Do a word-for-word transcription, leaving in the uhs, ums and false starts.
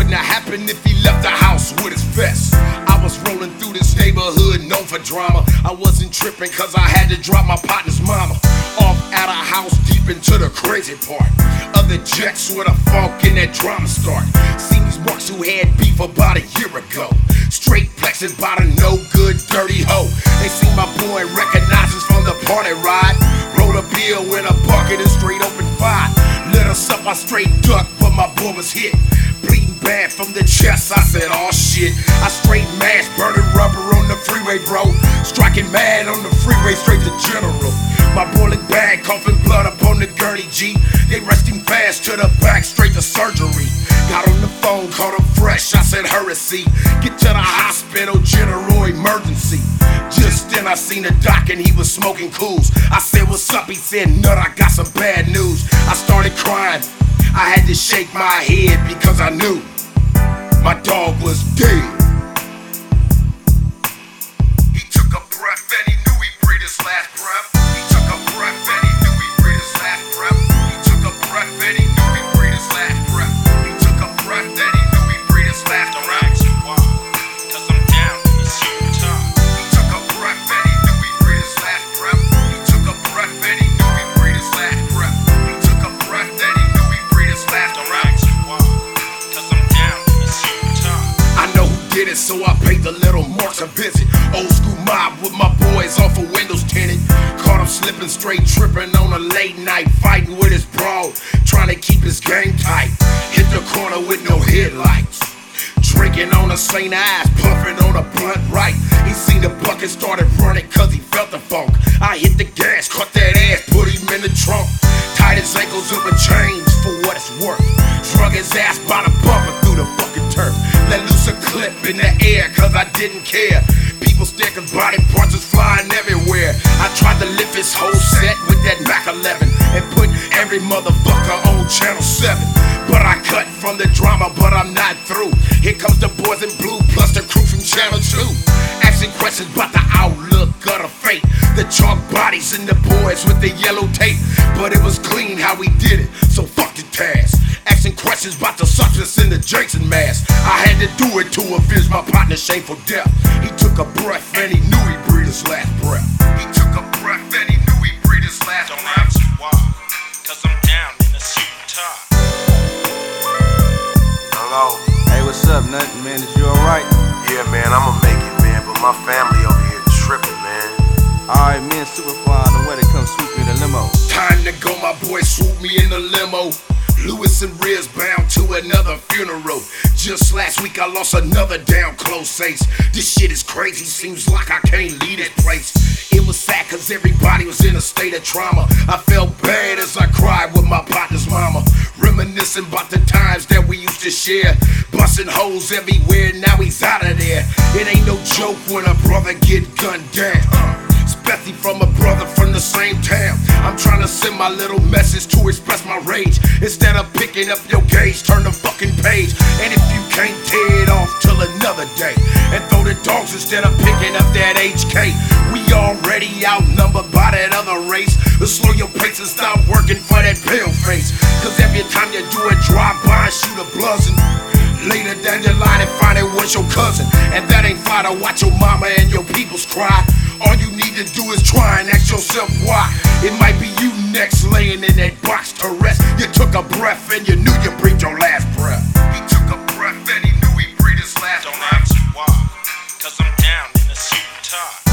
wouldn't have happened if he left the house with his vest. I was rolling through this neighborhood known for drama. I wasn't tripping cause I had to drop my partner's mama off at a house deep into the crazy part of the jets where the funk and that drama start. Seen these marks who had beef about a year ago, straight plexing by the no good dirty hoe. They seen my boy and recognized us from the party ride. Rolled a bill with a bucket and straight open fire. Lit us up, I straight ducked, but my boy was hit. Bleeding bad from the chest, I said, oh shit. I straight mashed, burning rubber on the freeway, bro. Striking mad on the freeway, straight to General. My boiling bag, coughing blood up on the gurney G. They rushed him fast to the back, straight to surgery. Got on the phone, called him fresh, I said, hurry, see. Get to the hospital, general emergency. Just then I seen the doc and he was smoking cools. I said, what's up? He said, nut, I got some bad news. I started crying, I had to shake my head because I knew my dog was dead. He took a breath and he knew he'd breathe his last breath. He took a breath and he knew he'd breathe his last breath. He took a breath and he knew he'd breathe his last breath. He took a breath and he knew he'd breathe his last breath. Cause I'm down in the Utah. He took a breath and he knew he'd breathe his last breath. He took a breath and he knew he'd breathe his last breath. He took a breath and he knew he'd breathe his last breath. So I paid the little marks a visit. Old school mob with my boys off of windows tinted. Caught him slipping straight, tripping on a late night, fighting with his broad, trying to keep his game tight. Hit the corner with no headlights, drinking on a Saint Ives, puffing on a blunt right. He seen the bucket, started running cause he felt the funk. I hit the gas, caught that ass, put him in the trunk. Tied his ankles up with chains for what it's worth. Drug his ass by the bumper through the fucking turf. Let loose a clip in the air cause I didn't care. People stare cause body parts was flying everywhere. I tried to lift his whole set with that Mac eleven and put every motherfucker on channel seven. But I cut from the drama, but I'm not through. Here comes the boys in blue plus the crew from channel two. Asking questions about the outlook of the fate. The chalk bodies and the boys with the yellow tape. But it was clean how we did it, so fuck the task. Asking questions about the substance in the Jason mask. I had to do it to avenge my partner's shameful death. He took a breath and he knew he'd breathe his last breath. He took a breath and he knew he'd breathe his last Don't breath. ask why, cause I'm down in the Utah. Hello? Hey, what's up, nothing, man? Is you alright? Yeah, man, I'ma make it, man, but my family over here tripping, man. Alright, man, super fly on the way to come swoop me in the limo. Time to go, my boy swoop me in the limo. Lewis and Riz bound to another funeral. Just last week I lost another down close ace. This shit is crazy, seems like I can't leave this place. It was sad cause everybody was in a state of trauma. I felt bad as I cried with my partner's mama, reminiscing about the times that we used to share. Busting holes everywhere, now he's out of there. It ain't no joke when a brother get gunned down, especially from a brother from the same town. I'm trying to send my little message to express my rage. Instead of picking up your gauge, turn the fucking page. And if you can't tear it off till another day, and throw the dogs instead of picking up that H K. We already outnumbered by that other race. Let's slow your pace and stop working for that pale face. Cause every time you do a drive-by and shoot a buzzin', later down the line and find it was your cousin. And that ain't fine to watch your mama and your peoples cry. All you need to do is try and ask yourself why. It might be you next laying in that box to rest. You took a breath and you knew you breathed your last breath. He took a breath and he knew he breathed his last Don't breath. ask why, cause I'm down in the Utah.